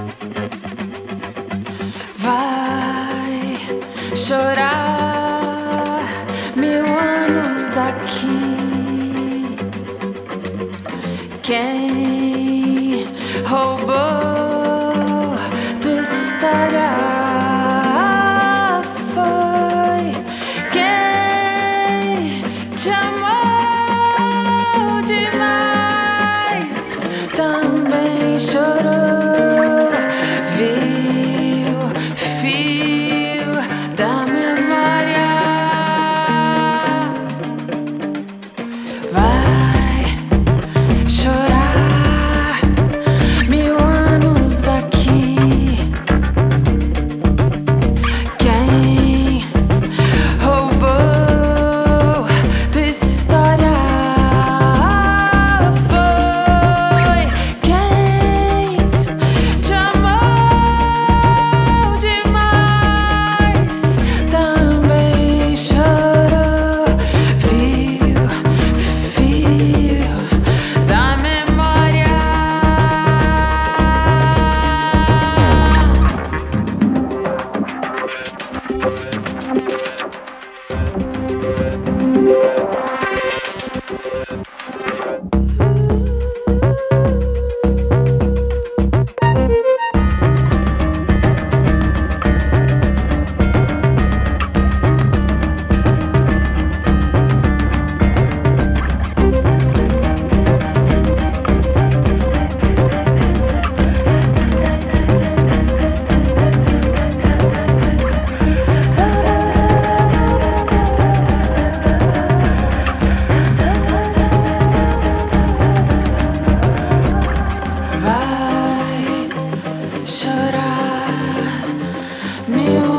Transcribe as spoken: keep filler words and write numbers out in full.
Vai chorar mil anos daqui. Quem roubou tua história foi quem te amou demais. Também chorou, viu fio da memória. Vai chorar mil anos daqui. Quem roubou tua história foi quem te amou demais. Também chorou, viu fio da memória. Vai chorar mil